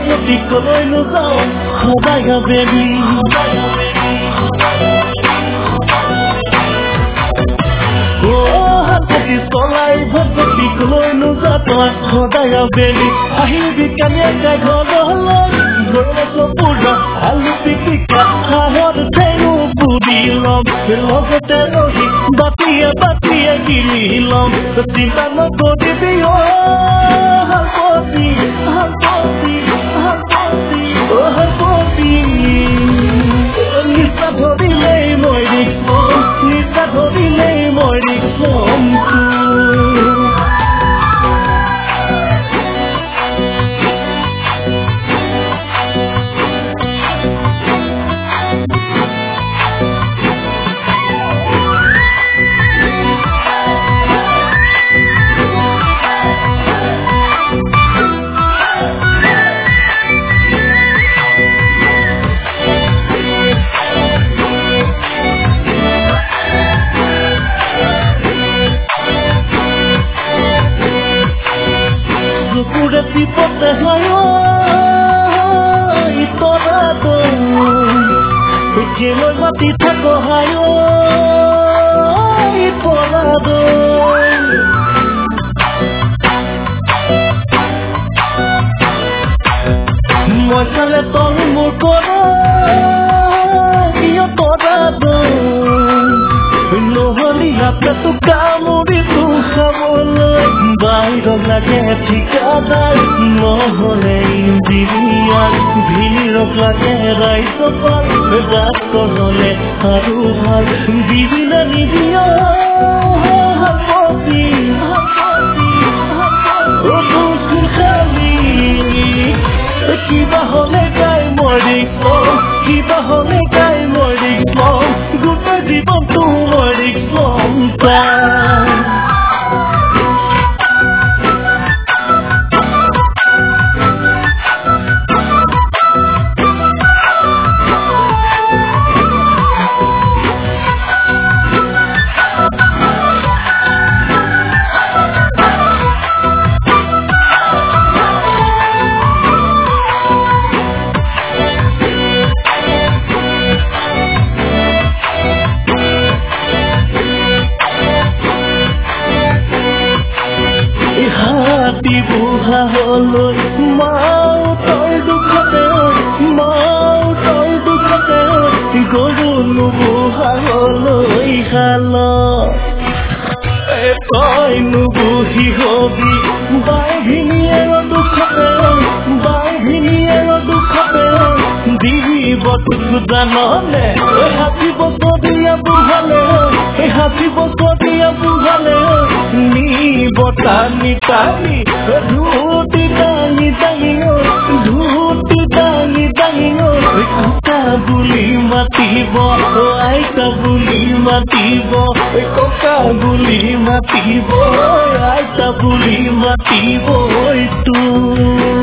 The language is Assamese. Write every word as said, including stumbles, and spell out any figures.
ভগতি কলৈ নোযাওঁ সদায় আবেলি হাতী চলাই ভগতি কলৈ নোযাওঁ তই সদায় আবেলি আহিবি কালিয়াকাই ঘৰলৈ গৈ চপুৰা আলু পিটিকা হাঁহৰ ঠেঙো পুৰি ল'ম লগতে ৰহি বাতিয়ে বাতিয়ে গিলি ল'ম চিন্তা নকৰিবি অ হাপতি হাপতি হাপতি অ হাপতি নিচা ধৰিলেই মই ৰিক্সম নিচা ধৰিলেই মই ৰিক্সম Pipota hayo itorado Ujelo matita ko hayo itorado Moisale tol mukoro itorado No holi apna tu kamuri tu khamolo Bairok lage ঠিকাদার নহলে ইঞ্জিনিয়ার ভিড়ক লাগে রাইজপাল রাত করলে আৰু ভাল দিবিনা নিদিয় হাপতি হাপতি হাপতি খালি কিবা হলে গাই মৰিক কিবা হলে গাই মৰিক গোটেই জীৱনটো মৰিক পাই বুহা হলৈ মাও তই দুখতে মাও তই দুখতে গৰু নুবুহা হলৈ খাল তই নুবুহি হবি বাই ভিনিয়েৰ দুখতে বাই ভিনিয়েৰ দুখতে দিবি বটুক জানলে হাতী বছৰীয়া বুঢ়ালে হাতী বছৰীয়া বুঢ়ালে নি বটানি টানি ধুতি দাঙি দাঙি ধুতি দাঙি দাঙি ককা বুলি মাতিব আইতা বুলি মাতিব ককা বুলি মাতিব আইতা বুলি মাতিব তোৰ